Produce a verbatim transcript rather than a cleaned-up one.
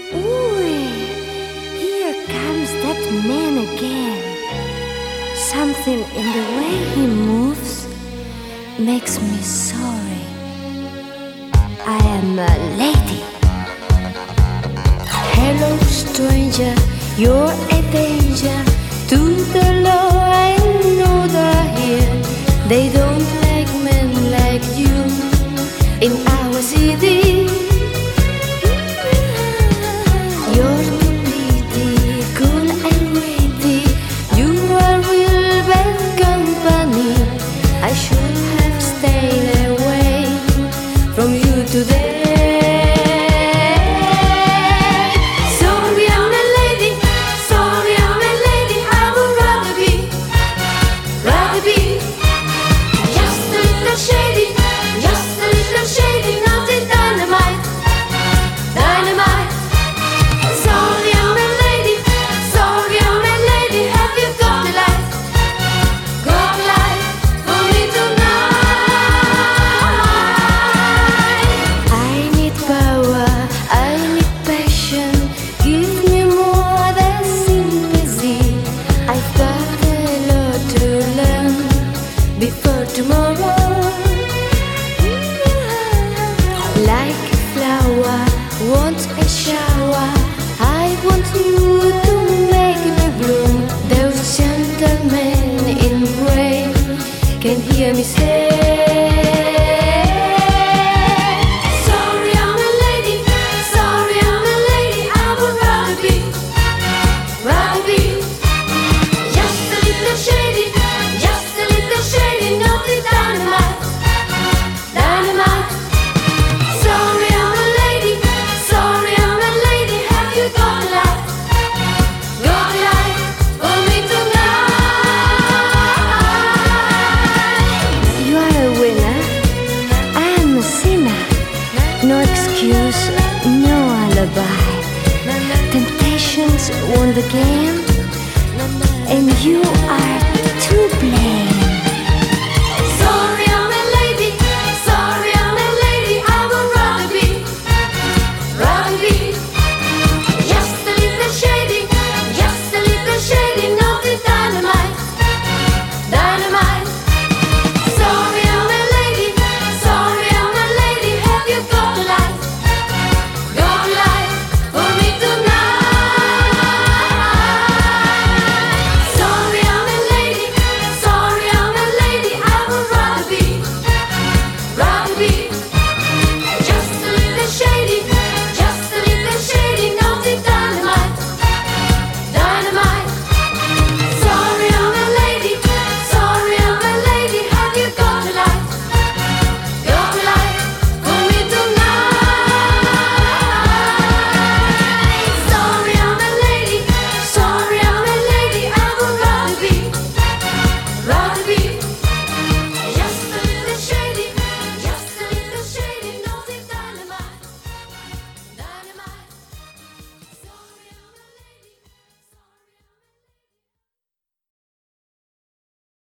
Ooh, here comes that man again. Something in the way he moves makes me sorry. I am a lady. Hello, stranger, you're a danger to the law. I know they're here. They don't like men like you in our city. You're too pretty, cool and witty. You are real bad company. I should have stayed away from you today. Sorry, I'm a lady. Sorry, I'm a lady. I would rather be, rather be just a little shady, just a little shady, not a dynamite, dynamite. Sorry, I'm a lady. Sorry, I'm a lady. Have you got a light, got a light for me tonight? I need power, I need passion. Give me more than sympathy. I've got a lot to learn before tomorrow. Like a flower, want a shower. I want you to make me bloom. Those gentlemen in gray can hear me say, sorry, I'm a lady. Sorry, I'm a lady. I would rather be, rather be just a little shady, just a little shady, not the dynamite, dynamite. Sorry, I'm a lady. Sorry, I'm a lady. Have you got a light, got a light for me tonight? You are a winner. I am a sinner. No excuse, no alibi. Temptations won the game, and you are to blame.